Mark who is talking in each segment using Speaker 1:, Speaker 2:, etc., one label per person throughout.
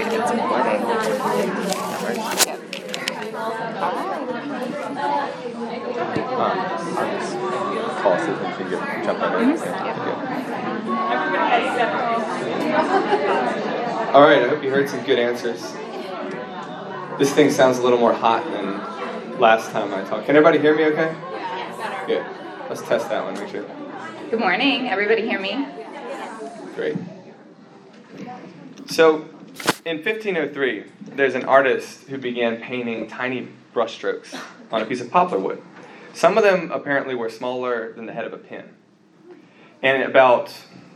Speaker 1: it's important.
Speaker 2: I'll just call so that you can jump on it. All right, I hope you heard some good answers. This thing sounds a little more hot than last time I talked. Can everybody hear me okay? Good. Let's test that one, make sure.
Speaker 3: Good morning. Everybody hear me?
Speaker 2: Great. So, in 1503, there's an artist who began painting tiny brushstrokes on a piece of poplar wood. Some of them apparently were smaller than the head of a pin. And about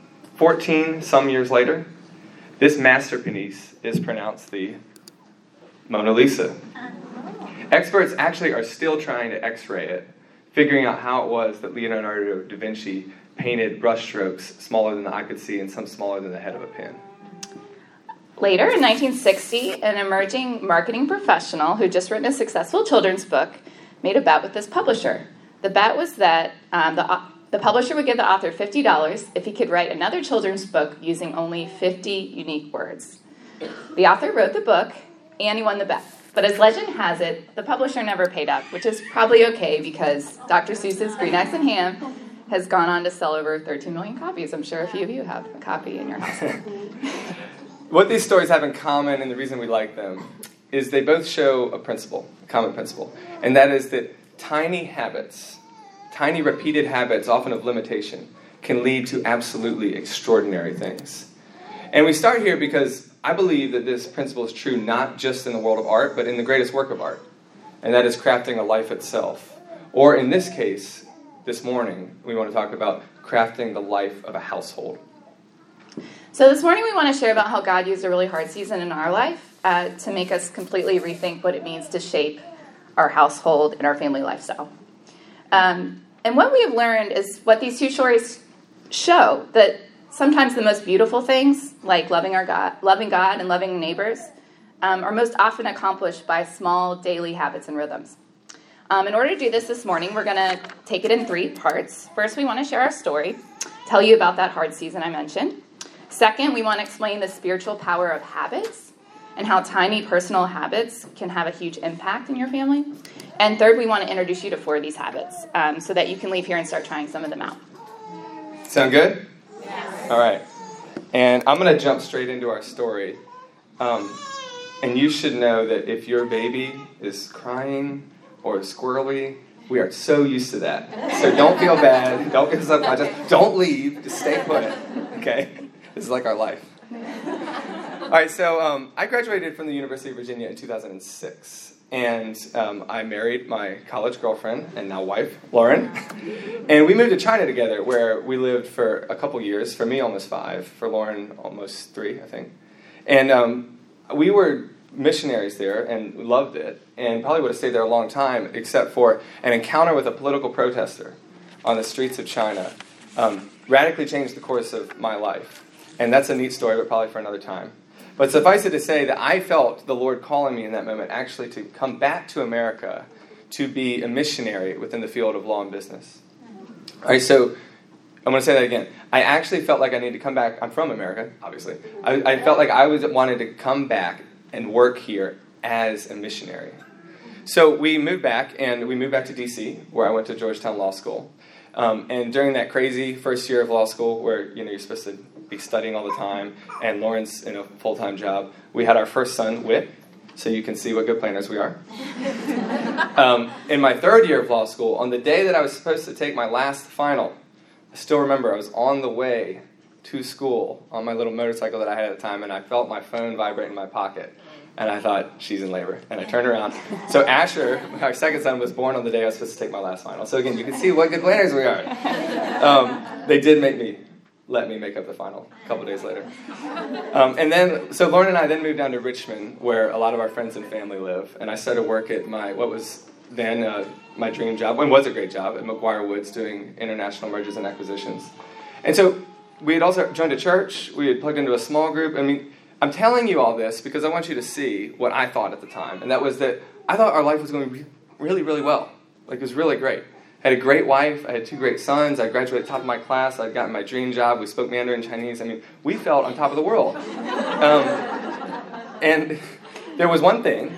Speaker 2: 14 some years later, this masterpiece is pronounced the Mona Lisa. Experts actually are still trying to x-ray it, figuring out how it was that Leonardo da Vinci painted brushstrokes smaller than the eye could see and some smaller than the head of a pin.
Speaker 3: Later, in 1960, an emerging marketing professional who'd just written a successful children's book made a bet with this publisher. The bet was that the publisher would give the author $50 if he could write another children's book using only 50 unique words. The author wrote the book, and he won the bet. But as legend has it, the publisher never paid up, which is probably okay because Dr. Seuss's Green Eggs and Ham has gone on to sell over 13 million copies. I'm sure a few of you have a copy in your house.
Speaker 2: What these stories have in common, and the reason we like them, is they both show a principle, a common principle, and that is that tiny habits, tiny repeated habits, often of limitation, can lead to absolutely extraordinary things. And we start here because I believe that this principle is true not just in the world of art, but in the greatest work of art, and that is crafting a life itself. Or in this case, this morning, we want to talk about crafting the life of a household.
Speaker 3: So this morning we want to share about how God used a really hard season in our life to make us completely rethink what it means to shape our household and our family lifestyle. And what we have learned is what these two stories show, that sometimes the most beautiful things, like loving God and loving neighbors, are most often accomplished by small daily habits and rhythms. In order to do this morning, we're going to take it in 3 parts. First, we want to share our story, tell you about that hard season I mentioned. Second, we want to explain the spiritual power of habits and how tiny personal habits can have a huge impact in your family. And third, we want to introduce you to 4 of these habits so that you can leave here and start trying some of them out.
Speaker 2: Sound good?
Speaker 3: Yes.
Speaker 2: All right. And I'm going to jump straight into our story. And you should know that if your baby is crying or squirrely, we are so used to that. So don't feel bad. Don't get subconscious. Don't leave. Just stay put. Okay? This is like our life. All right, so I graduated from the University of Virginia in 2006. And I married my college girlfriend and now wife, Lauren. And we moved to China together, where we lived for a couple years. For me, almost 5. For Lauren, almost 3, I think. And we were missionaries there and loved it. And probably would have stayed there a long time, except for an encounter with a political protester on the streets of China. Radically changed the course of my life. And that's a neat story, but probably for another time. But suffice it to say that I felt the Lord calling me in that moment actually to come back to America to be a missionary within the field of law and business. All right, so I'm going to say that again. I actually felt like I needed to come back. I'm from America, obviously. I felt like I wanted to come back and work here as a missionary. So we moved back, and we moved back to D.C., where I went to Georgetown Law School. And during that crazy first year of law school, where you're supposed to be studying all the time, and Lauren's in a full-time job, we had our first son, Whit, so you can see what good planners we are. In my 3rd year of law school, on the day that I was supposed to take my last final, I still remember I was on the way to school on my little motorcycle that I had at the time, and I felt my phone vibrate in my pocket. And I thought, she's in labor. And I turned around. So Asher, our second son, was born on the day I was supposed to take my last final. So again, you can see what good planners we are. They did let me make up the final a couple days later. So Lauren and I then moved down to Richmond, where a lot of our friends and family live. And I started work at what was then my dream job, and was a great job, at McGuire Woods, doing international mergers and acquisitions. And so we had also joined a church. We had plugged into a small group. I mean, I'm telling you all this because I want you to see what I thought at the time. And that was that I thought our life was going to be really, really well. Like, it was really great. I had a great wife. I had 2 great sons. I graduated top of my class. I'd gotten my dream job. We spoke Mandarin Chinese. I mean, we felt on top of the world. And there was one thing,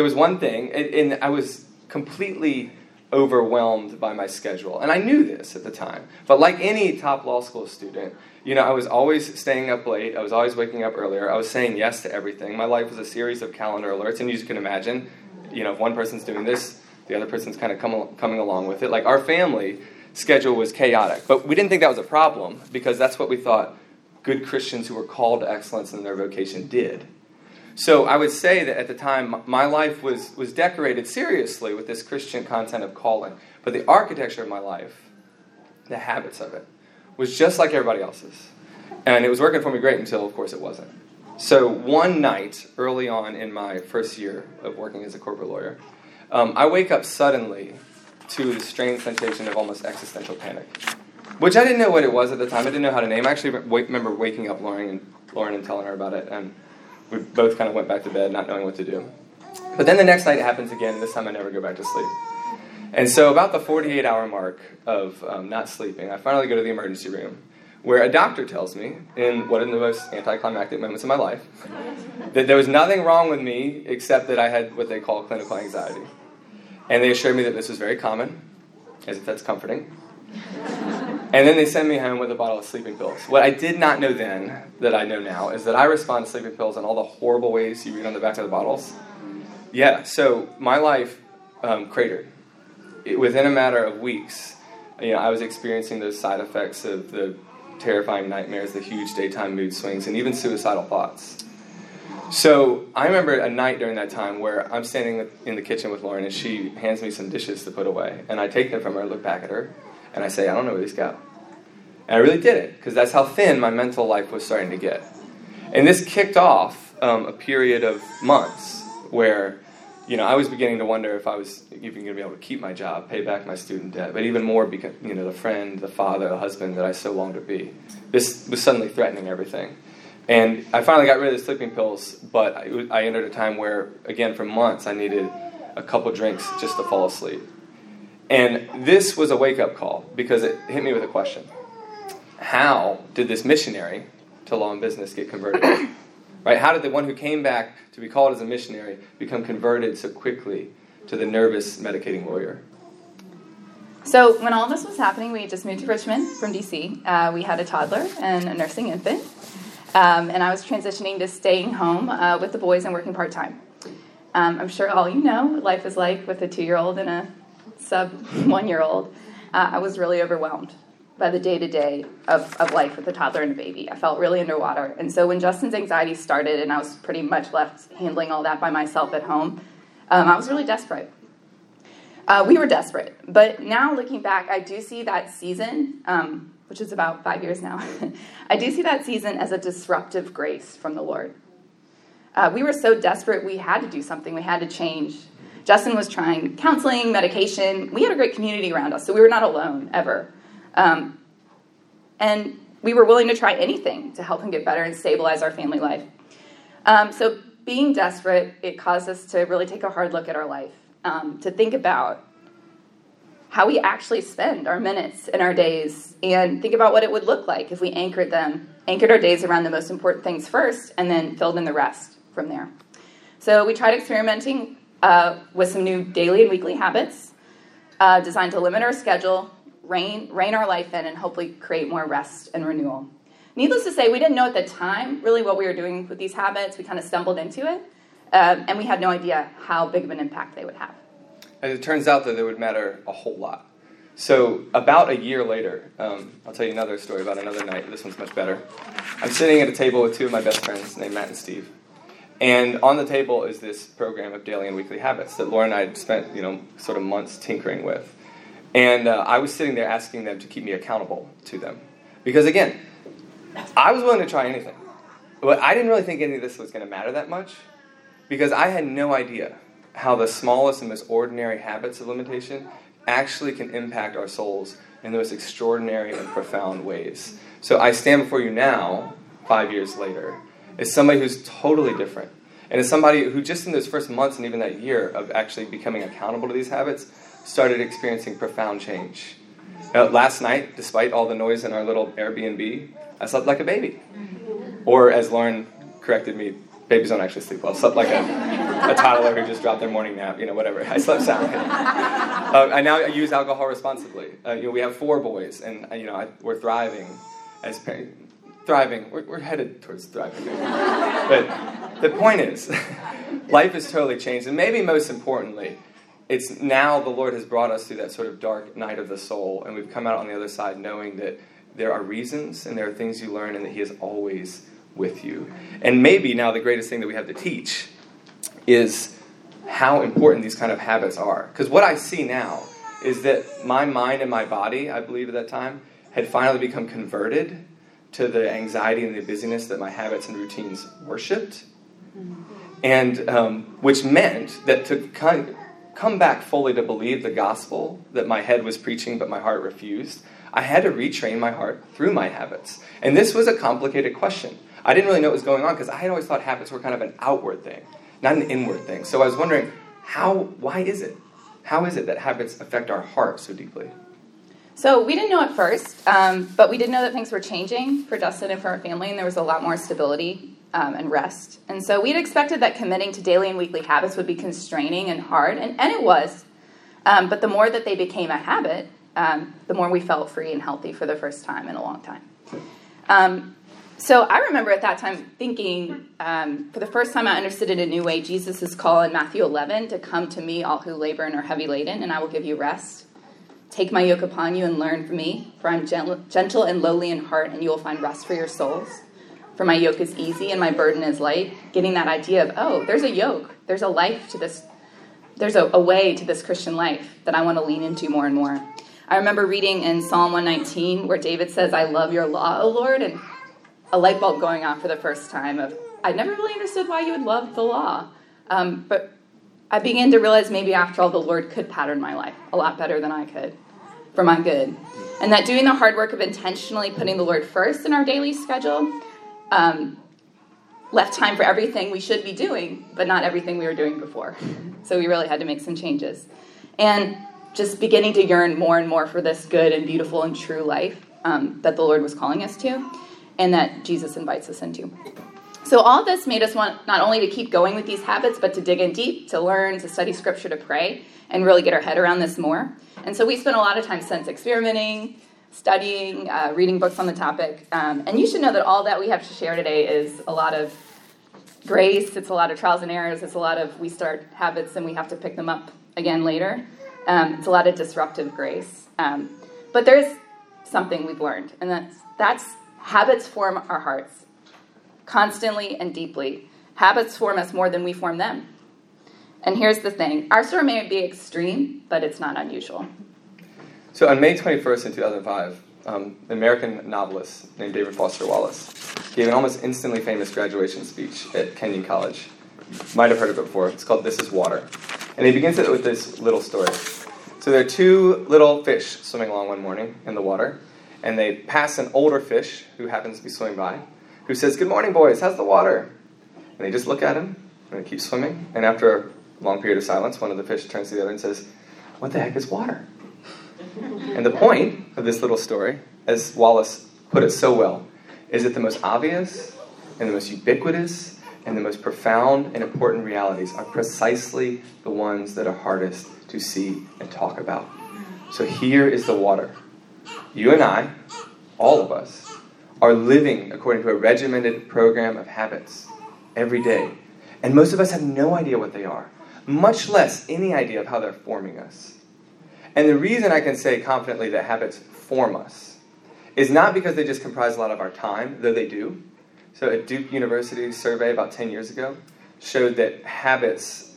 Speaker 2: and I was completely overwhelmed by my schedule. And I knew this at the time. But like any top law school student, I was always staying up late. I was always waking up earlier. I was saying yes to everything. My life was a series of calendar alerts. And you can imagine, if one person's doing this, the other person's kind of coming along with it. Like our family schedule was chaotic. But we didn't think that was a problem because that's what we thought good Christians who were called to excellence in their vocation did. So I would say that at the time, my life was decorated seriously with this Christian content of calling. But the architecture of my life, the habits of it, was just like everybody else's. And it was working for me great until, of course, it wasn't. So one night, early on in my first year of working as a corporate lawyer, I wake up suddenly to the strange sensation of almost existential panic, which I didn't know what it was at the time. I didn't know how to name. I actually remember waking up Lauren and telling her about it, and we both kind of went back to bed not knowing what to do. But then the next night it happens again, and this time I never go back to sleep. And so about the 48-hour mark of not sleeping, I finally go to the emergency room, where a doctor tells me, in one of the most anticlimactic moments of my life, that there was nothing wrong with me except that I had what they call clinical anxiety. And they assured me that this was very common, as if that's comforting. And then they send me home with a bottle of sleeping pills. What I did not know then, that I know now, is that I respond to sleeping pills in all the horrible ways you read on the back of the bottles. Yeah, so my life cratered. Within a matter of weeks, I was experiencing those side effects of the terrifying nightmares, the huge daytime mood swings, and even suicidal thoughts. So I remember a night during that time where I'm standing in the kitchen with Lauren, and she hands me some dishes to put away. And I take them from her, look back at her, and I say, I don't know where these go. And I really did it, because that's how thin my mental life was starting to get. And this kicked off a period of months where, I was beginning to wonder if I was even going to be able to keep my job, pay back my student debt, but even more, because, the friend, the father, the husband that I so longed to be. This was suddenly threatening everything. And I finally got rid of the sleeping pills, but I entered a time where, again, for months, I needed a couple drinks just to fall asleep. And this was a wake-up call, because it hit me with a question. How did this missionary to law and business get converted? Right? How did the one who came back to be called as a missionary become converted so quickly to the nervous medicating lawyer?
Speaker 3: So when all this was happening, we just moved to Richmond from D.C. We had a toddler and a nursing infant. And I was transitioning to staying home with the boys and working part-time. I'm sure all you know what life is like with a 2-year-old and a sub-1-year-old. I was really overwhelmed by the day-to-day of life with a toddler and a baby. I felt really underwater. And so when Justin's anxiety started and I was pretty much left handling all that by myself at home, I was really desperate. We were desperate. But now looking back, I do see that season, which is about 5 years now, I do see that season as a disruptive grace from the Lord. We were so desperate, we had to do something. We had to change. Justin was trying counseling, medication. We had a great community around us, so we were not alone, ever. And we were willing to try anything to help him get better and stabilize our family life. So being desperate, it caused us to really take a hard look at our life, to think about how we actually spend our minutes and our days, and think about what it would look like if we anchored our days around the most important things first, and then filled in the rest from there. So we tried experimenting with some new daily and weekly habits designed to limit our schedule, rein our life in, and hopefully create more rest and renewal. Needless to say, we didn't know at the time really what we were doing with these habits. We kind of stumbled into it, and we had no idea how big of an impact they would have.
Speaker 2: And it turns out that they would matter a whole lot. So about a year later, I'll tell you another story about another night. This one's much better. I'm sitting at a table with two of my best friends named Matt and Steve. And on the table is this program of daily and weekly habits that Laura and I had spent, sort of months tinkering with. And I was sitting there asking them to keep me accountable to them. Because again, I was willing to try anything. But I didn't really think any of this was going to matter that much. Because I had no idea how the smallest and most ordinary habits of limitation actually can impact our souls in those extraordinary and profound ways. So I stand before you now, 5 years later, as somebody who's totally different. And as somebody who just in those first months and even that year of actually becoming accountable to these habits, started experiencing profound change. Last night, despite all the noise in our little Airbnb, I slept like a baby. Or as Lauren corrected me Babies don't actually sleep well. I slept like a toddler who just dropped their morning nap, whatever. I slept soundly. I now use alcohol responsibly. We have 4 boys, and we're thriving as parents. Thriving. We're headed towards thriving. But the point is, life has totally changed, and maybe most importantly, it's now the Lord has brought us through that sort of dark night of the soul, and we've come out on the other side knowing that there are reasons and there are things you learn, and that He is always with you. And maybe now the greatest thing that we have to teach is how important these kind of habits are. Because what I see now is that my mind and my body, I believe at that time, had finally become converted to the anxiety and the busyness that my habits and routines worshipped. And which meant that to come back fully to believe the gospel that my head was preaching but my heart refused, I had to retrain my heart through my habits. And this was a complicated question. I didn't really know what was going on because I had always thought habits were kind of an outward thing, not an inward thing. So I was wondering, why is it? How is it that habits affect our heart so deeply?
Speaker 3: So we didn't know at first, but we did know that things were changing for Dustin and for our family, and there was a lot more stability and rest. And so we'd expected that committing to daily and weekly habits would be constraining and hard, and it was. But the more that they became a habit, the more we felt free and healthy for the first time in a long time. So I remember at that time thinking, for the first time I understood in a new way, Jesus' call in Matthew 11 to come to me, all who labor and are heavy laden, and I will give you rest. Take my yoke upon you and learn from me, for I'm gentle and lowly in heart, and you will find rest for your souls. For my yoke is easy and my burden is light. Getting that idea of, there's a yoke, there's a life to this, there's a way to this Christian life that I want to lean into more and more. I remember reading in Psalm 119 where David says, I love your law, O Lord, and a light bulb going off for the first time of, I never really understood why you would love the law. But I began to realize maybe after all the Lord could pattern my life a lot better than I could for my good. And that doing the hard work of intentionally putting the Lord first in our daily schedule left time for everything we should be doing, but not everything we were doing before. So we really had to make some changes. And just beginning to yearn more and more for this good and beautiful and true life that the Lord was calling us to, and that Jesus invites us into. So all this made us want not only to keep going with these habits, but to dig in deep, to learn, to study Scripture, to pray, and really get our head around this more. And so we spent a lot of time since experimenting, studying, reading books on the topic. And you should know that all that we have to share today is a lot of grace, it's a lot of trials and errors, it's a lot of we start habits and we have to pick them up again later. It's a lot of disruptive grace. But there's something we've learned, and that's habits form our hearts constantly and deeply. Habits form us more than we form them. And here's the thing. Our story may be extreme, but it's not unusual.
Speaker 2: So on May 21st in 2005, an American novelist named David Foster Wallace gave an almost instantly famous graduation speech at Kenyon College. You might have heard of it before. It's called This Is Water. And he begins it with this little story. So there are 2 little fish swimming along one morning in the water, and they pass an older fish who happens to be swimming by, who says, "Good morning, boys. How's the water?" And they just look at him, and they keep swimming. And after a long period of silence, one of the fish turns to the other and says, "What the heck is water?" And the point of this little story, as Wallace put it so well, is that the most obvious and the most ubiquitous and the most profound and important realities are precisely the ones that are hardest to see and talk about. So here is the water. You and I, all of us, are living according to a regimented program of habits every day. And most of us have no idea what they are, much less any idea of how they're forming us. And the reason I can say confidently that habits form us is not because they just comprise a lot of our time, though they do. So a Duke University survey about 10 years ago showed that habits,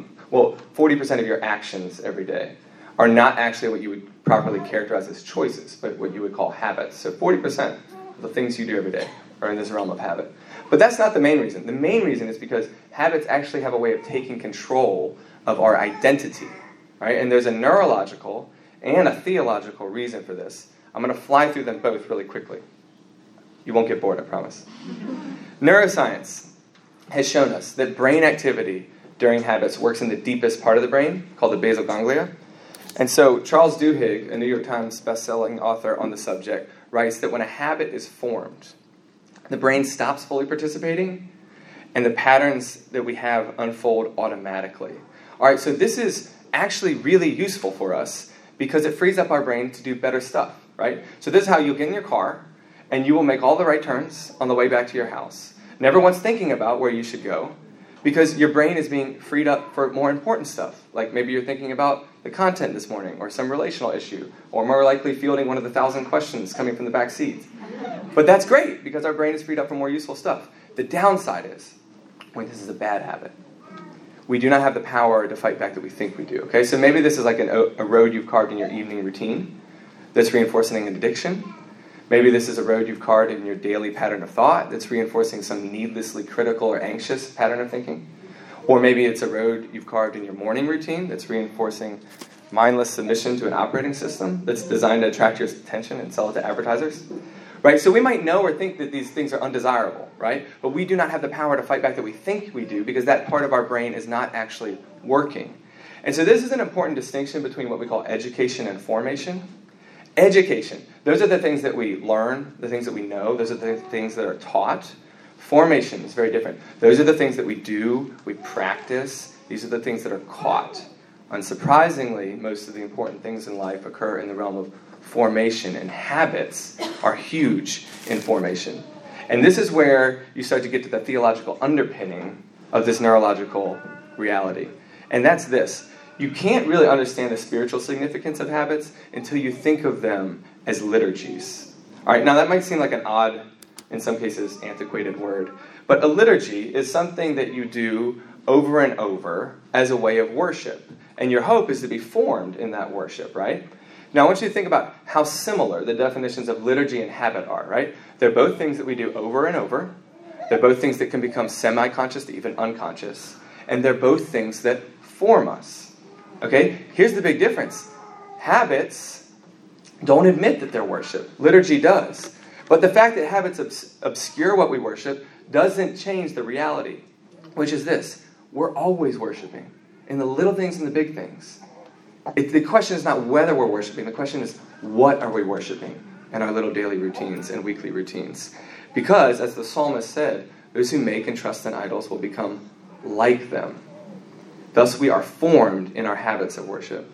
Speaker 2: 40% of your actions every day are not actually what you would properly characterize as choices, but what you would call habits. So 40% of the things you do every day are in this realm of habit. But that's not the main reason. The main reason is because habits actually have a way of taking control of our identity, right? And there's a neurological and a theological reason for this. I'm going to fly through them both really quickly. You won't get bored, I promise. Neuroscience has shown us that brain activity during habits works in the deepest part of the brain, called the basal ganglia. And so Charles Duhigg, a New York Times best-selling author on the subject, writes that when a habit is formed, the brain stops fully participating, and the patterns that we have unfold automatically. All right, so this is actually really useful for us because it frees up our brain to do better stuff, right? So this is how you'll get in your car, and you will make all the right turns on the way back to your house, never once thinking about where you should go, because your brain is being freed up for more important stuff. Like maybe you're thinking about the content this morning, or some relational issue, or more likely fielding one of the 1,000 questions coming from the back seat. But that's great, because our brain is freed up for more useful stuff. The downside is, when this is a bad habit, we do not have the power to fight back that we think we do. Okay, so maybe this is like a road you've carved in your evening routine that's reinforcing an addiction. Maybe this is a road you've carved in your daily pattern of thought that's reinforcing some needlessly critical or anxious pattern of thinking. Or maybe it's a road you've carved in your morning routine that's reinforcing mindless submission to an operating system that's designed to attract your attention and sell it to advertisers. Right? So we might know or think that these things are undesirable, right? But we do not have the power to fight back that we think we do, because that part of our brain is not actually working. And so this is an important distinction between what we call education and formation. Education, those are the things that we learn, the things that we know, those are the things that are taught. Formation is very different. Those are the things that we do, we practice. These are the things that are caught. Unsurprisingly, most of the important things in life occur in the realm of formation, and habits are huge in formation. And this is where you start to get to the theological underpinning of this neurological reality. And that's this. You can't really understand the spiritual significance of habits until you think of them as liturgies. All right, now that might seem like an odd, in some cases, antiquated word, but a liturgy is something that you do over and over as a way of worship. And your hope is to be formed in that worship, right? Now I want you to think about how similar the definitions of liturgy and habit are, right? They're both things that we do over and over. They're both things that can become semi-conscious to even unconscious. And they're both things that form us. Okay, here's the big difference. Habits don't admit that they're worship. Liturgy does. But the fact that habits obscure what we worship doesn't change the reality, which is this. We're always worshiping, in the little things and the big things. The question is not whether we're worshiping. The question is, what are we worshiping in our little daily routines and weekly routines? Because, as the psalmist said, those who make and trust in idols will become like them. Thus, we are formed in our habits of worship.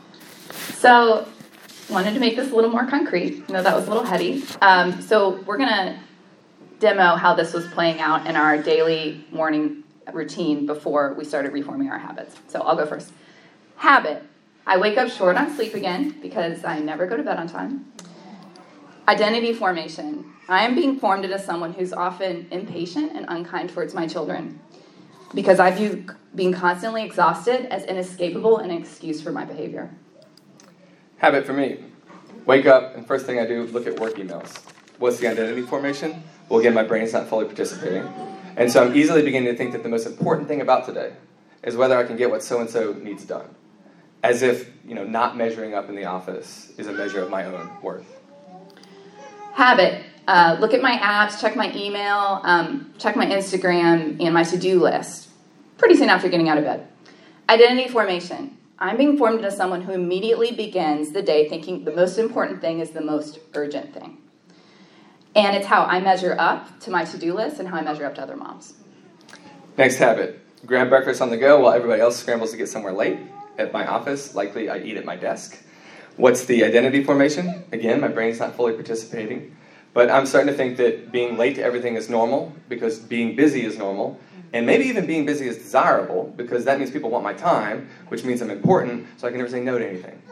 Speaker 3: So, wanted to make this a little more concrete. I know that was a little heady. So, we're going to demo how this was playing out in our daily morning routine before we started reforming our habits. So, I'll go first. Habit. I wake up short on sleep again because I never go to bed on time. Identity formation. I am being formed into someone who's often impatient and unkind towards my children because I view being constantly exhausted as inescapable and an excuse for my behavior.
Speaker 2: Habit for me. Wake up, and first thing I do, look at work emails. What's the identity formation? Well, again, my brain's not fully participating. And so I'm easily beginning to think that the most important thing about today is whether I can get what so-and-so needs done. As if, not measuring up in the office is a measure of my own worth.
Speaker 3: Habit. Look at my apps, check my email, check my Instagram, and my to-do list. Pretty soon after getting out of bed. Identity formation. I'm being formed into someone who immediately begins the day thinking the most important thing is the most urgent thing. And it's how I measure up to my to-do list and how I measure up to other moms.
Speaker 2: Next habit. Grab breakfast on the go while everybody else scrambles to get somewhere late. At my office, likely I eat at my desk. What's the identity formation? Again, my brain's not fully participating. But I'm starting to think that being late to everything is normal because being busy is normal. And maybe even being busy is desirable because that means people want my time, which means I'm important, so I can never say no to anything.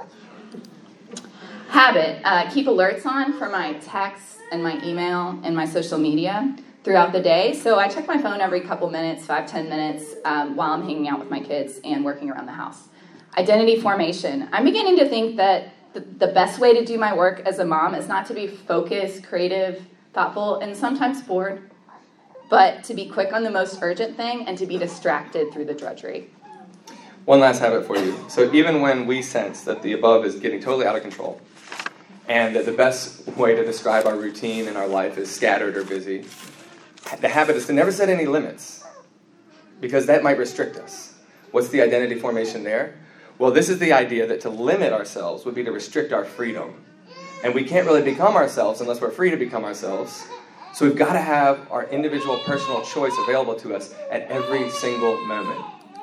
Speaker 3: Habit. Keep alerts on for my texts and my email and my social media throughout the day. So I check my phone every couple minutes, 5-10 minutes, while I'm hanging out with my kids and working around the house. Identity formation. I'm beginning to think that the best way to do my work as a mom is not to be focused, creative, thoughtful, and sometimes bored, but to be quick on the most urgent thing and to be distracted through the drudgery.
Speaker 2: One last habit for you. So even when we sense that the above is getting totally out of control, and that the best way to describe our routine in our life is scattered or busy, the habit is to never set any limits, because that might restrict us. What's the identity formation there? Well, this is the idea that to limit ourselves would be to restrict our freedom. And we can't really become ourselves unless we're free to become ourselves. So we've got to have our individual personal choice available to us at every single moment.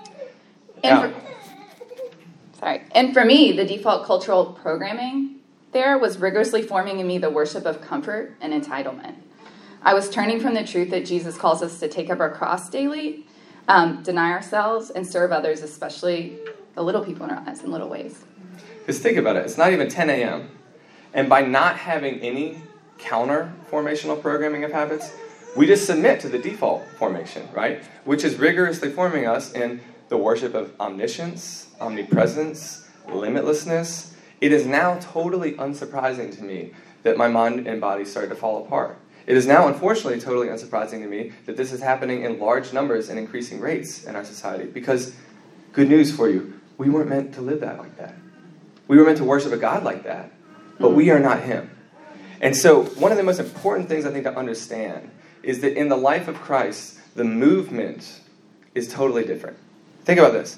Speaker 3: And for me, the default cultural programming there was rigorously forming in me the worship of comfort and entitlement. I was turning from the truth that Jesus calls us to take up our cross daily, deny ourselves, and serve others, especially the little people in our lives in little ways.
Speaker 2: Because think about it. It's not even 10 a.m. And by not having any counter-formational programming of habits, we just submit to the default formation, right? Which is rigorously forming us in the worship of omniscience, omnipresence, limitlessness. It is now totally unsurprising to me that my mind and body started to fall apart. It is now, unfortunately, totally unsurprising to me that this is happening in large numbers and increasing rates in our society. Because, good news for you, we weren't meant to live that like that. We were meant to worship a God like that, but we are not him. And so, one of the most important things I think to understand is that in the life of Christ, the movement is totally different. Think about this.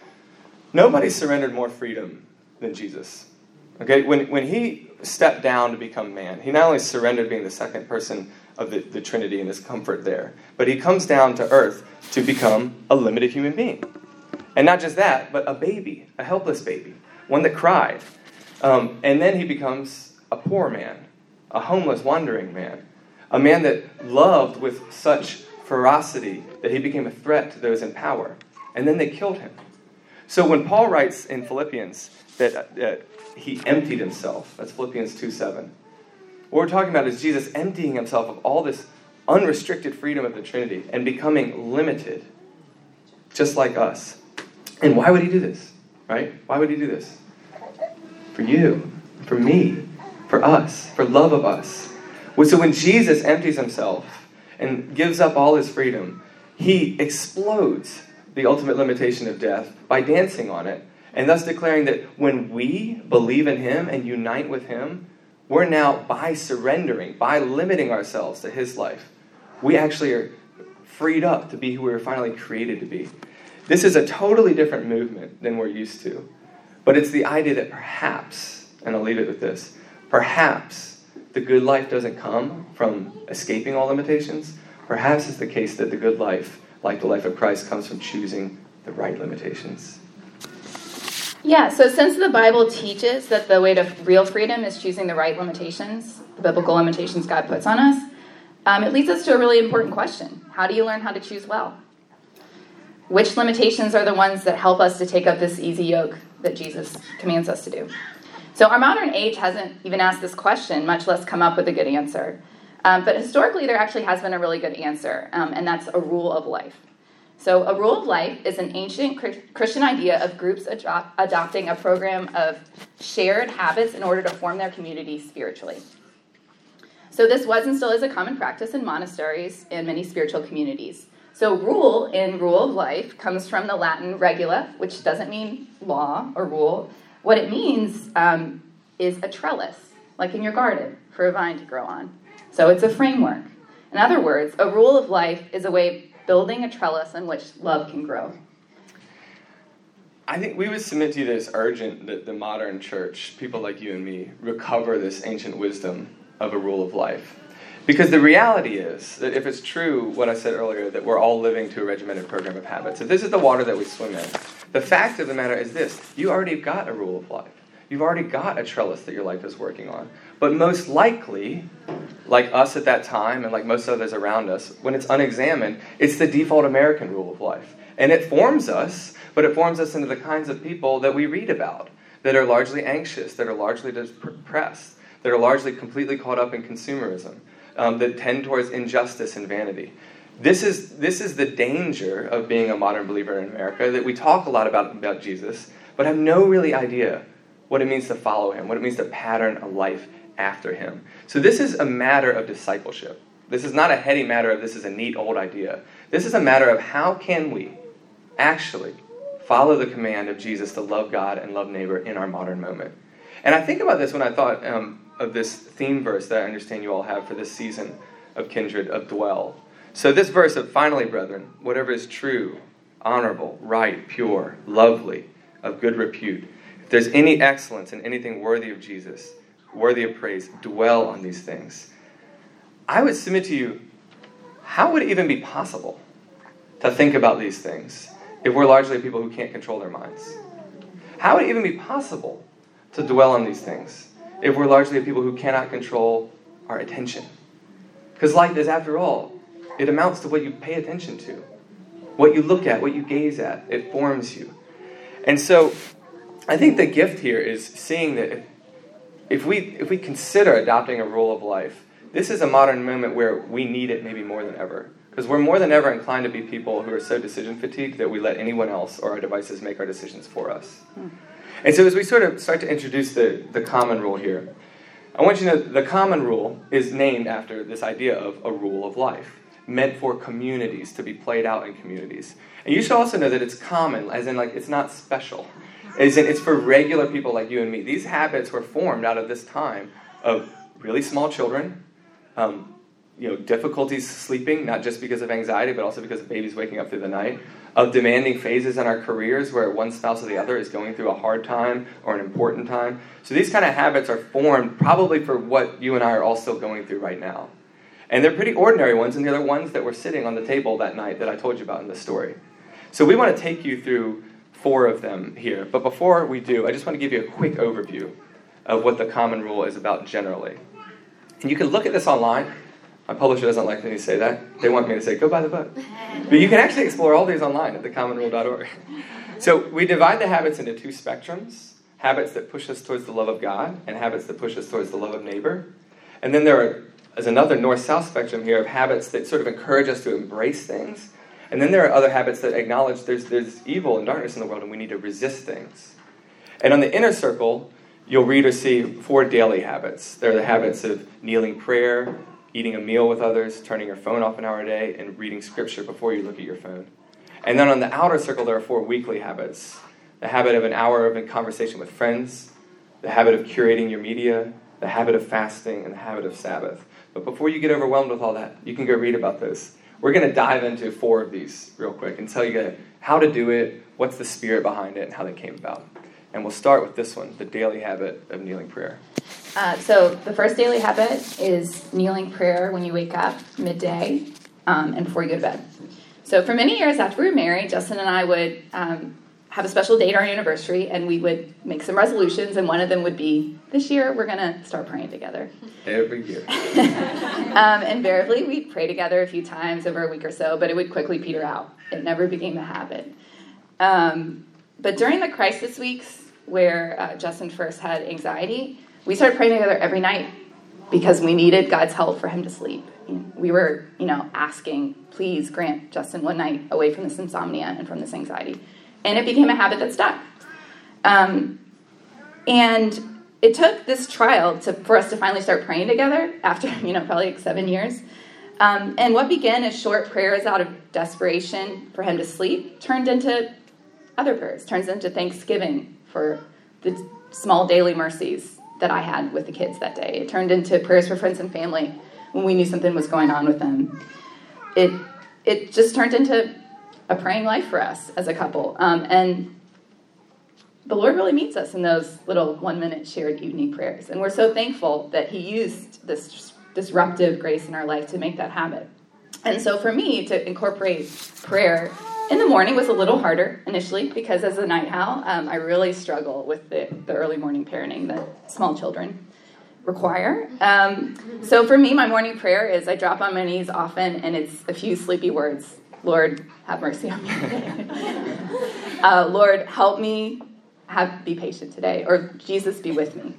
Speaker 2: Nobody surrendered more freedom than Jesus. Okay, when he stepped down to become man, he not only surrendered being the second person of the Trinity and his comfort there, but he comes down to earth to become a limited human being. And not just that, but a baby, a helpless baby, one that cried. And then he becomes a poor man, a homeless, wandering man, a man that loved with such ferocity that he became a threat to those in power. And then they killed him. So when Paul writes in Philippians that he emptied himself, that's Philippians 2:7. What we're talking about is Jesus emptying himself of all this unrestricted freedom of the Trinity and becoming limited, just like us. And why would he do this, right? Why would he do this? For you, for me, for us, for love of us. So when Jesus empties himself and gives up all his freedom, he explodes the ultimate limitation of death by dancing on it, and thus declaring that when we believe in him and unite with him, we're now, by surrendering, by limiting ourselves to his life, we actually are freed up to be who we were finally created to be. This is a totally different movement than we're used to. But it's the idea that perhaps, and I'll leave it with this, perhaps the good life doesn't come from escaping all limitations. Perhaps it's the case that the good life, like the life of Christ, comes from choosing the right limitations.
Speaker 3: Yeah, so since the Bible teaches that the way to real freedom is choosing the right limitations, the biblical limitations God puts on us, it leads us to a really important question. How do you learn how to choose well? Which limitations are the ones that help us to take up this easy yoke that Jesus commands us to do? So our modern age hasn't even asked this question, much less come up with a good answer. But historically, there actually has been a really good answer, and that's a rule of life. So a rule of life is an ancient Christian idea of groups adopting a program of shared habits in order to form their community spiritually. So this was and still is a common practice in monasteries and many spiritual communities. So rule in rule of life comes from the Latin regula, which doesn't mean law or rule. What it means is a trellis, like in your garden, for a vine to grow on. So it's a framework. In other words, a rule of life is a way of building a trellis on which love can grow.
Speaker 2: I think we would submit to you that it's urgent that the modern church, people like you and me, recover this ancient wisdom of a rule of life. Because the reality is that if it's true, what I said earlier, that we're all living to a regimented program of habits, if this is the water that we swim in, the fact of the matter is this: you already got a rule of life. You've already got a trellis that your life is working on. But most likely, like us at that time and like most others around us, when it's unexamined, it's the default American rule of life. And it forms us, but it forms us into the kinds of people that we read about, that are largely anxious, that are largely depressed, that are largely completely caught up in consumerism, that tend towards injustice and vanity. This is the danger of being a modern believer in America, that we talk a lot about Jesus, but have no really idea what it means to follow him, what it means to pattern a life after him. So this is a matter of discipleship. This is not a heady matter of this is a neat old idea. This is a matter of how can we actually follow the command of Jesus to love God and love neighbor in our modern moment. And I think about this when I thought of this theme verse that I understand you all have for this season of Kindred, of Dwell. So this verse of, finally, brethren, whatever is true, honorable, right, pure, lovely, of good repute, if there's any excellence in anything worthy of Jesus, worthy of praise, dwell on these things. I would submit to you, how would it even be possible to think about these things if we're largely people who can't control their minds? How would it even be possible to dwell on these things if we're largely people who cannot control our attention? Because life is, after all, it amounts to what you pay attention to, what you look at, what you gaze at. It forms you. And so I think the gift here is seeing that if we consider adopting a rule of life, this is a modern moment where we need it maybe more than ever. Because we're more than ever inclined to be people who are so decision fatigued that we let anyone else or our devices make our decisions for us. And so as we sort of start to introduce the common rule here, I want you to know the common rule is named after this idea of a rule of life, meant for communities, to be played out in communities. And you should also know that it's common, as in like it's not special. As in it's for regular people like you and me. These habits were formed out of this time of really small children, difficulties sleeping, not just because of anxiety, but also because of babies waking up through the night, of demanding phases in our careers where one spouse or the other is going through a hard time or an important time. So these kind of habits are formed probably for what you and I are all still going through right now. And they're pretty ordinary ones, and they're the ones that were sitting on the table that night that I told you about in the story. So we want to take you through 4 of them here. But before we do, I just want to give you a quick overview of what the common rule is about generally. And you can look at this online. My publisher doesn't like me to say that. They want me to say, go buy the book. But you can actually explore all these online at thecommonrule.org. So we divide the habits into 2 spectrums, habits that push us towards the love of God and habits that push us towards the love of neighbor. And then there's another north-south spectrum here of habits that sort of encourage us to embrace things. And then there are other habits that acknowledge there's evil and darkness in the world and we need to resist things. And on the inner circle, you'll read or see 4 daily habits. They're the habits of kneeling prayer, eating a meal with others, turning your phone off an hour a day, and reading scripture before you look at your phone. And then on the outer circle, there are 4 weekly habits. The habit of an hour of a conversation with friends, the habit of curating your media, the habit of fasting, and the habit of Sabbath. But before you get overwhelmed with all that, you can go read about those. We're going to dive into 4 of these real quick and tell you how to do it, what's the spirit behind it, and how they came about. And we'll start with this one, the daily habit of kneeling prayer.
Speaker 3: So the first daily habit is kneeling prayer when you wake up, midday, and before you go to bed. So for many years after we were married, Justin and I would have a special date, our anniversary, and we would make some resolutions, and one of them would be, this year we're going to start praying together.
Speaker 2: Every year.
Speaker 3: Invariably, we'd pray together a few times over a week or so, but it would quickly peter out. It never became a habit. But during the crisis weeks where Justin first had anxiety, we started praying together every night because we needed God's help for him to sleep. We were, asking, please grant Justin one night away from this insomnia and from this anxiety. And it became a habit that stuck. And it took this trial for us to finally start praying together after, probably like 7 years. And what began as short prayers out of desperation for him to sleep turned into other prayers, turns into thanksgiving for the small daily mercies that I had with the kids that day. It turned into prayers for friends and family when we knew something was going on with them. It just turned into a praying life for us as a couple. And the Lord really meets us in those little 1-minute shared evening prayers. And we're so thankful that he used this disruptive grace in our life to make that habit. And so for me, to incorporate prayer in the morning was a little harder initially because as a night owl, I really struggle with the early morning parenting that small children require. So for me, my morning prayer is I drop on my knees often, and it's a few sleepy words. Lord, have mercy on me today. Lord, help me be patient today. Or Jesus, be with me.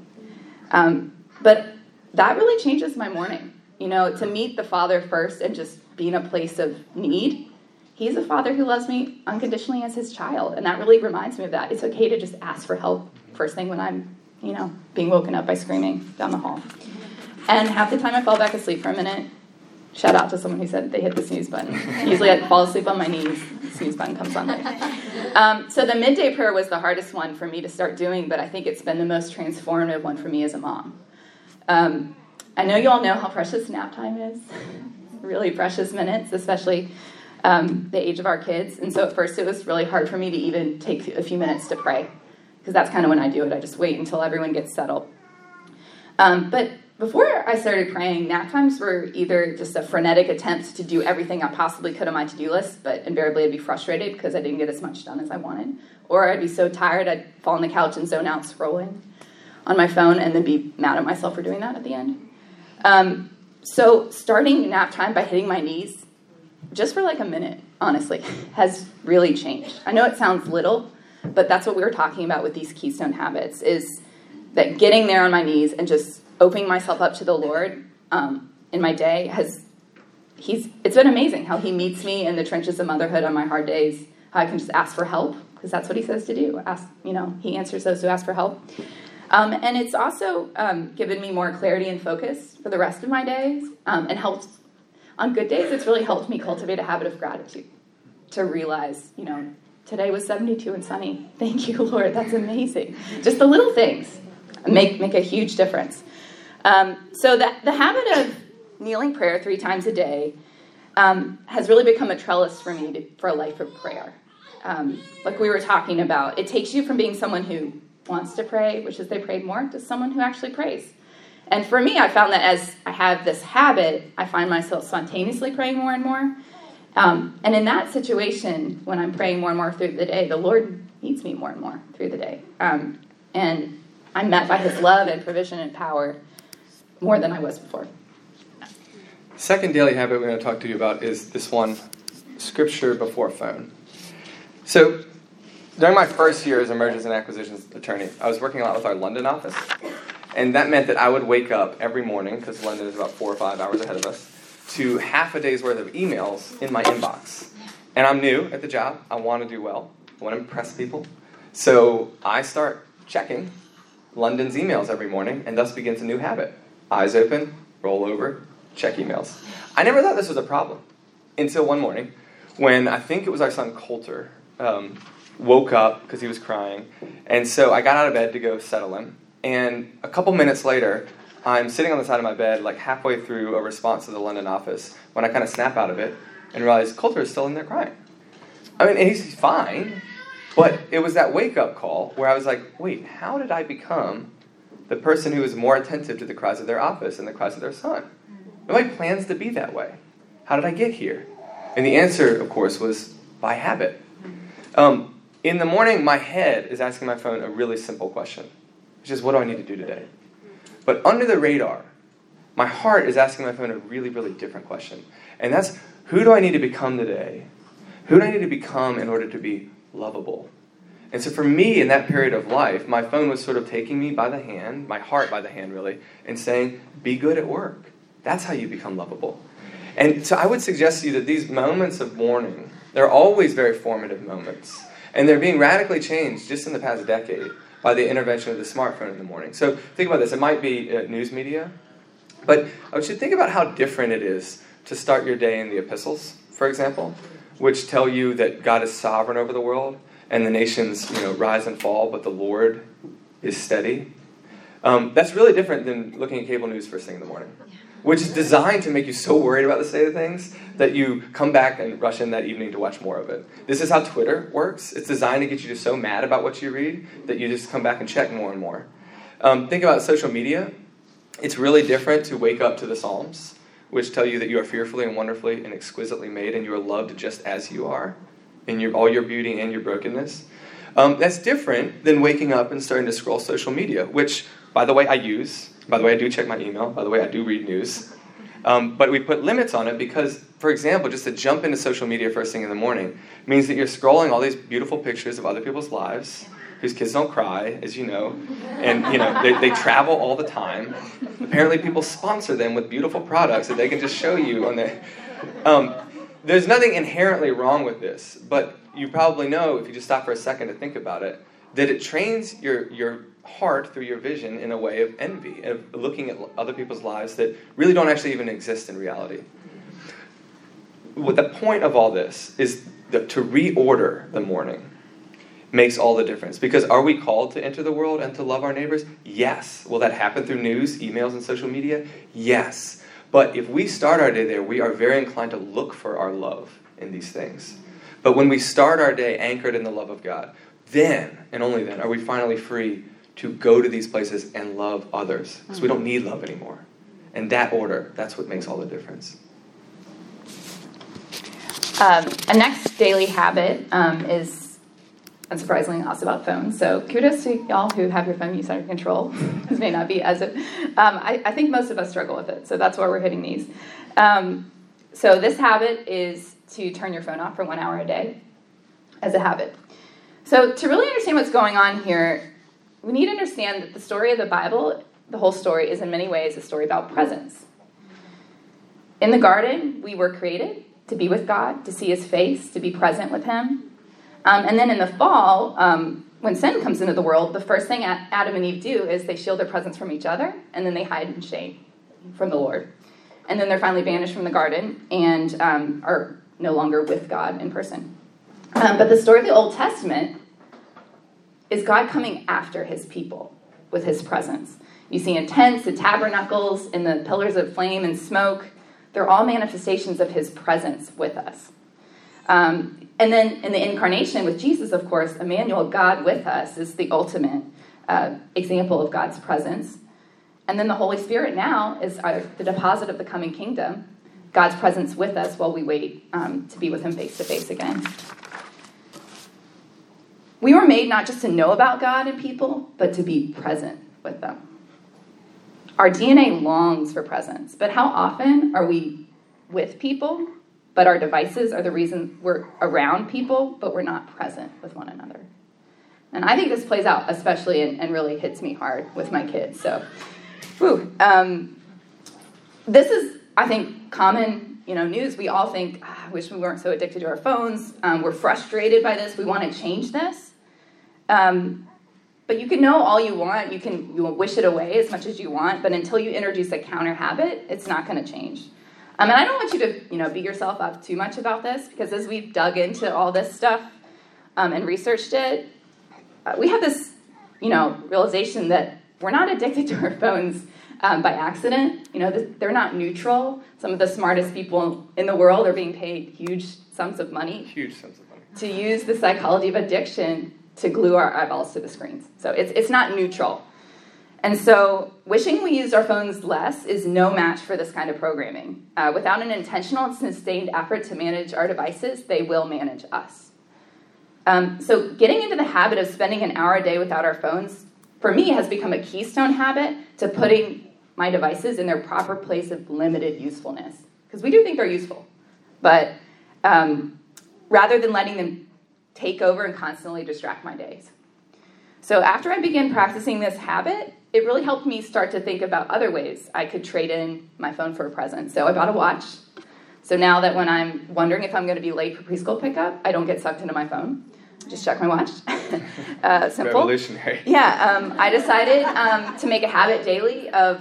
Speaker 3: But that really changes my morning. To meet the Father first and just be in a place of need. He's a Father who loves me unconditionally as his child. And that really reminds me of that. It's okay to just ask for help first thing when I'm, being woken up by screaming down the hall. And half the time I fall back asleep for a minute. Shout out to someone who said they hit the snooze button. Usually I fall asleep on my knees. The snooze button comes on later. So the midday prayer was the hardest one for me to start doing, but I think it's been the most transformative one for me as a mom. I know you all know how precious nap time is. Really precious minutes, especially the age of our kids. And so at first it was really hard for me to even take a few minutes to pray, because that's kind of when I do it. I just wait until everyone gets settled. But before I started praying, nap times were either just a frenetic attempt to do everything I possibly could on my to-do list, but invariably I'd be frustrated because I didn't get as much done as I wanted. Or I'd be so tired I'd fall on the couch and zone out scrolling on my phone and then be mad at myself for doing that at the end. So starting nap time by hitting my knees, just for like a minute, honestly, has really changed. I know it sounds little, but that's what we were talking about with these Keystone habits, is that getting there on my knees and just opening myself up to the Lord in my day it's been amazing how he meets me in the trenches of motherhood on my hard days, how I can just ask for help, because that's what he says to do. He answers those who ask for help. And it's also given me more clarity and focus for the rest of my days, and helps, on good days, it's really helped me cultivate a habit of gratitude, to realize, today was 72 and sunny. Thank you, Lord, that's amazing. Just the little things make a huge difference. So the habit of kneeling prayer 3 times a day has really become a trellis for me for a life of prayer. Like we were talking about, it takes you from being someone who wants to pray, which is they prayed more, to someone who actually prays. And for me, I found that as I have this habit, I find myself spontaneously praying more and more. And in that situation, when I'm praying more and more through the day, the Lord meets me more and more through the day. And I'm met by his love and provision and power more than I was before.
Speaker 2: Second daily habit we're going to talk to you about is this one, scripture before phone. So during my first year as a mergers and acquisitions attorney, I was working a lot with our London office. And that meant that I would wake up every morning, because London is about 4 or 5 hours ahead of us, to half a day's worth of emails in my inbox. And I'm new at the job. I want to do well. I want to impress people. So I start checking London's emails every morning, and thus begins a new habit. Eyes open, roll over, check emails. I never thought this was a problem until one morning when I think it was our son Coulter woke up because he was crying. And so I got out of bed to go settle him. And a couple minutes later, I'm sitting on the side of my bed, like halfway through a response to the London office, when I kind of snap out of it and realize Coulter is still in there crying. I mean, and he's fine, but it was that wake-up call where I was like, wait, how did I become the person who is more attentive to the cries of their office and the cries of their son? Nobody plans to be that way. How did I get here? And the answer, of course, was by habit. In the morning, my head is asking my phone a really simple question, which is, what do I need to do today? But under the radar, my heart is asking my phone a really, really different question. And that's, who do I need to become today? Who do I need to become in order to be lovable? And so for me, in that period of life, my phone was sort of taking me by the hand, my heart by the hand, really, and saying, be good at work. That's how you become lovable. And so I would suggest to you that these moments of mourning, they're always very formative moments. And they're being radically changed just in the past decade by the intervention of the smartphone in the morning. So think about this. It might be news media, but I should think about how different it is to start your day in the epistles, for example, which tell you that God is sovereign over the world and the nations, rise and fall, but the Lord is steady. That's really different than looking at cable news first thing in the morning, which is designed to make you so worried about the state of things that you come back and rush in that evening to watch more of it. This is how Twitter works. It's designed to get you just so mad about what you read that you just come back and check more and more. Think about social media. It's really different to wake up to the Psalms, which tell you that you are fearfully and wonderfully and exquisitely made, and you are loved just as you are, in all your beauty and your brokenness. That's different than waking up and starting to scroll social media, which, by the way, I use. By the way, I do check my email. By the way, I do read news. But we put limits on it because, for example, just to jump into social media first thing in the morning means that you're scrolling all these beautiful pictures of other people's lives, whose kids don't cry, as you know, and they travel all the time. Apparently people sponsor them with beautiful products that they can just show you on their... There's nothing inherently wrong with this, but you probably know, if you just stop for a second to think about it, that it trains your heart through your vision in a way of envy, of looking at other people's lives that really don't actually even exist in reality. What the point of all this is that to reorder the morning makes all the difference. Because are we called to enter the world and to love our neighbors? Yes. Will that happen through news, emails, and social media? Yes. But if we start our day there, we are very inclined to look for our love in these things. But when we start our day anchored in the love of God, then, and only then, are we finally free to go to these places and love others. Because we don't need love anymore. And that order, that's what makes all the difference.
Speaker 3: A next daily habit is, unsurprisingly, also about phones. So kudos to y'all who have your phone use under control. This may not be as if... I think most of us struggle with it, so that's why we're hitting these. So this habit is to turn your phone off for 1 hour a day as a habit. So to really understand what's going on here, we need to understand that the story of the Bible, the whole story, is in many ways a story about presence. In the garden, we were created to be with God, to see his face, to be present with him. And then in the fall, when sin comes into the world, the first thing Adam and Eve do is they shield their presence from each other, and then they hide in shame from the Lord. And then they're finally banished from the garden and are no longer with God in person. But the story of the Old Testament is God coming after his people with his presence. You see in tents, the tabernacles, and the pillars of flame and smoke. They're all manifestations of his presence with us. And then in the incarnation with Jesus, of course, Emmanuel, God with us, is the ultimate example of God's presence. And then the Holy Spirit now is the deposit of the coming kingdom, God's presence with us while we wait to be with him face to face again. We were made not just to know about God and people, but to be present with them. Our DNA longs for presence, but how often are we with people, but our devices are the reason we're around people, but we're not present with one another? And I think this plays out especially and really hits me hard with my kids. So, this is, I think, common news. We all think, I wish we weren't so addicted to our phones. We're frustrated by this. We want to change this. But you can know all you want. You will wish it away as much as you want. But until you introduce a counter habit, it's not going to change. And I don't want you to beat yourself up too much about this, because as we've dug into all this stuff and researched it, we have this realization that we're not addicted to our phones by accident. They're not neutral. Some of the smartest people in the world are being paid huge sums of money to use the psychology of addiction to glue our eyeballs to the screens. So it's not neutral. And so wishing we used our phones less is no match for this kind of programming. Without an intentional and sustained effort to manage our devices, they will manage us. So getting into the habit of spending an hour a day without our phones, for me, has become a keystone habit to putting my devices in their proper place of limited usefulness. Because we do think they're useful. But rather than letting them take over and constantly distract my days. So after I began practicing this habit, it really helped me start to think about other ways I could trade in my phone for a present. So I bought a watch. So now that when I'm wondering if I'm going to be late for preschool pickup, I don't get sucked into my phone. Just check my watch. Simple.
Speaker 2: Revolutionary.
Speaker 3: Yeah, I decided to make a habit daily of,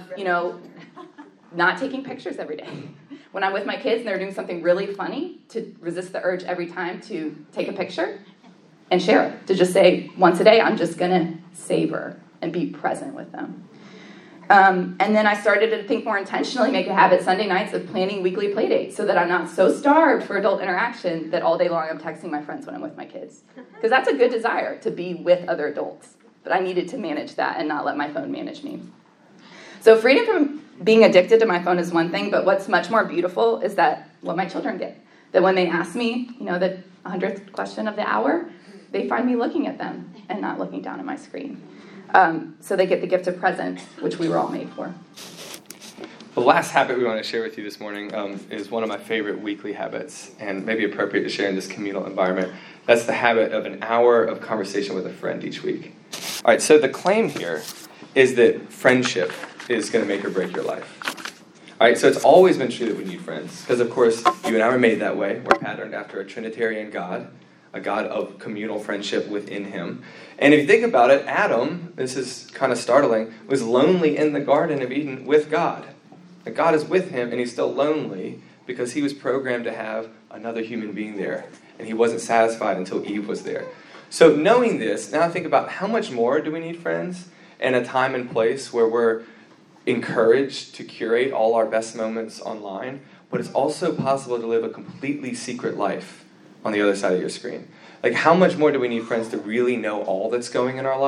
Speaker 3: not taking pictures every day. When I'm with my kids and they're doing something really funny, to resist the urge every time to take a picture and share it. To just say, once a day, I'm just going to savor and be present with them. And then I started to think more intentionally, make a habit Sunday nights of planning weekly play dates so that I'm not so starved for adult interaction that all day long I'm texting my friends when I'm with my kids. Because that's a good desire, to be with other adults. But I needed to manage that and not let my phone manage me. So freedom from being addicted to my phone is one thing, but what's much more beautiful is that what my children get. That when they ask me, the 100th question of the hour, they find me looking at them and not looking down at my screen. So they get the gift of presence, which we were all made for.
Speaker 2: The last habit we want to share with you this morning is one of my favorite weekly habits, and maybe appropriate to share in this communal environment. That's the habit of an hour of conversation with a friend each week. All right, so the claim here is that friendship is going to make or break your life. All right, so it's always been true that we need friends, because of course you and I were made that way. We're patterned after a Trinitarian God, a God of communal friendship within him. And if you think about it, Adam, this is kind of startling, was lonely in the Garden of Eden with God. And God is with him, and he's still lonely because he was programmed to have another human being there. And he wasn't satisfied until Eve was there. So knowing this, now think about how much more do we need friends in a time and place where we're encouraged to curate all our best moments online, but it's also possible to live a completely secret life on the other side of your screen. Like, how much more do we need friends to really know all that's going in our life?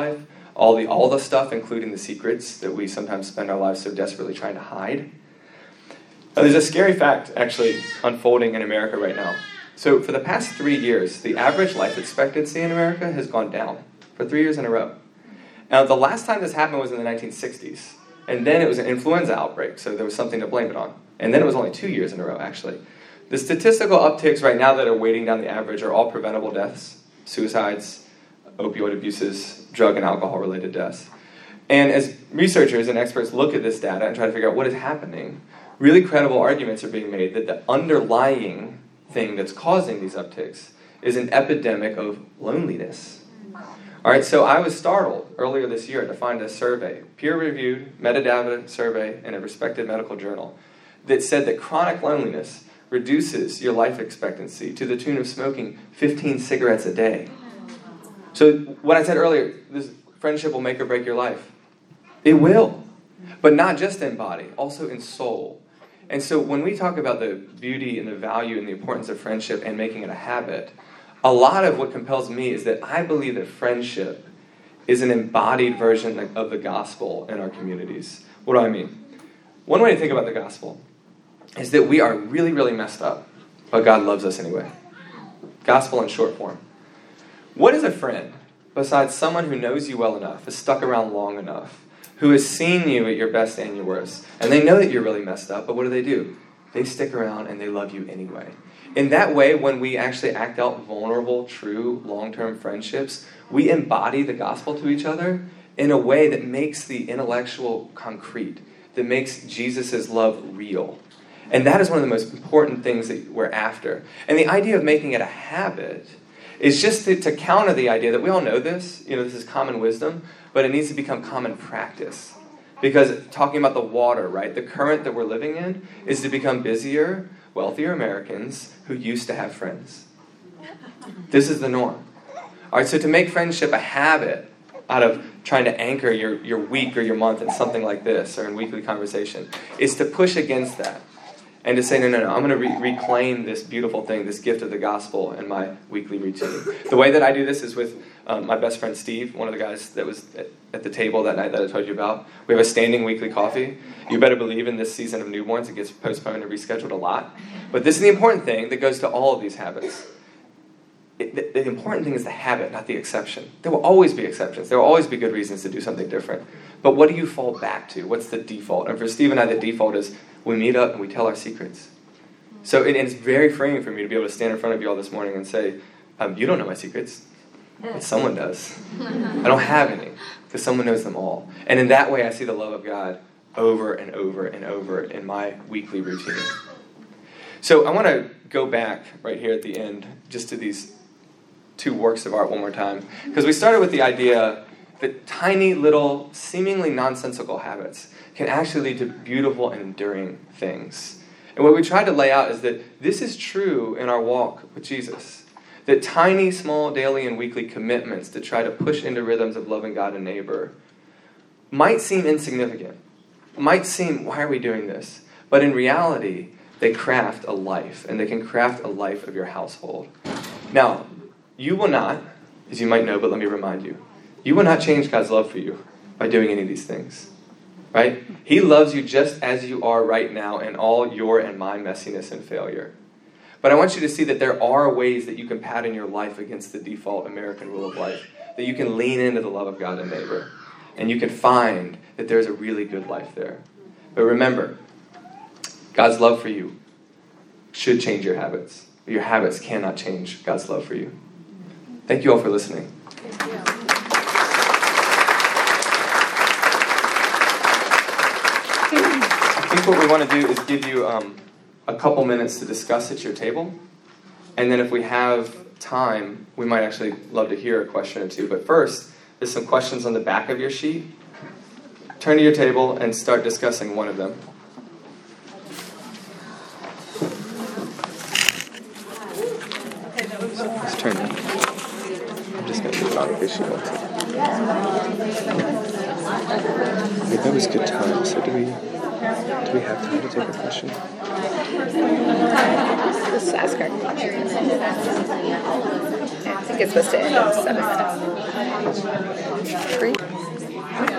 Speaker 2: all the stuff, including the secrets that we sometimes spend our lives so desperately trying to hide. Now, there's a scary fact actually unfolding in America right now. So for the past 3 years, the average life expectancy in America has gone down for 3 years in a row. Now, the last time this happened was in the 1960s, and then it was an influenza outbreak, so there was something to blame it on. And then it was only 2 years in a row, actually. The statistical upticks right now that are weighting down the average are all preventable deaths, suicides, opioid abuses, drug and alcohol-related deaths. And as researchers and experts look at this data and try to figure out what is happening, really credible arguments are being made that the underlying thing that's causing these upticks is an epidemic of loneliness. All right, so I was startled earlier this year to find a survey, peer-reviewed metadata survey in a respected medical journal, that said that chronic loneliness reduces your life expectancy to the tune of smoking 15 cigarettes a day. So what I said earlier, this friendship will make or break your life. It will, but not just in body, also in soul. And so when we talk about the beauty and the value and the importance of friendship and making it a habit, a lot of what compels me is that I believe that friendship is an embodied version of the gospel in our communities. What do I mean? One way to think about the gospel is that we are really, really messed up, but God loves us anyway. Gospel in short form. What is a friend besides someone who knows you well enough, has stuck around long enough, who has seen you at your best and your worst, and they know that you're really messed up, but what do? They stick around and they love you anyway. In that way, when we actually act out vulnerable, true, long-term friendships, we embody the gospel to each other in a way that makes the intellectual concrete, that makes Jesus' love real. And that is one of the most important things that we're after. And the idea of making it a habit is just to counter the idea that we all know this, this is common wisdom, but it needs to become common practice. Because talking about the water, right, the current that we're living in is to become busier, wealthier Americans who used to have friends. This is the norm. All right, so to make friendship a habit out of trying to anchor your week or your month in something like this or in weekly conversation is to push against that. And to say, no, I'm going to reclaim this beautiful thing, this gift of the gospel in my weekly routine. The way that I do this is with my best friend Steve, one of the guys that was at the table that night that I told you about. We have a standing weekly coffee. You better believe in this season of newborns, it gets postponed and rescheduled a lot. But this is the important thing that goes to all of these habits. The important thing is the habit, not the exception. There will always be exceptions. There will always be good reasons to do something different. But what do you fall back to? What's the default? And for Steve and I, the default is we meet up and we tell our secrets. So it's very freeing for me to be able to stand in front of you all this morning and say, you don't know my secrets, but someone does. I don't have any, because someone knows them all. And in that way, I see the love of God over and over and over in my weekly routine. So I want to go back right here at the end just to these two works of art one more time. Because we started with the idea that tiny little, seemingly nonsensical habits can actually lead to beautiful and enduring things. And what we tried to lay out is that this is true in our walk with Jesus. That tiny, small, daily, and weekly commitments to try to push into rhythms of loving God and neighbor might seem insignificant. Might seem, why are we doing this? But in reality, they craft a life, and they can craft a life of your household. Now, you will not, as you might know, but let me remind you, you will not change God's love for you by doing any of these things. Right? He loves you just as you are right now in all your and my messiness and failure. But I want you to see that there are ways that you can pattern your life against the default American rule of life. That you can lean into the love of God and neighbor. And you can find that there's a really good life there. But remember, God's love for you should change your habits. But your habits cannot change God's love for you. Thank you all for listening.
Speaker 3: Thank you.
Speaker 2: I think what we want to do is give you a couple minutes to discuss at your table. And then if we have time, we might actually love to hear a question or two. But first, there's some questions on the back of your sheet. Turn to your table and start discussing one of them. Let's turn it. I'm just going to do it on in case you want to. Wait, that was good time. So do we have time to take a question?
Speaker 3: Let's ask her. I think it's supposed to end at 7. Great.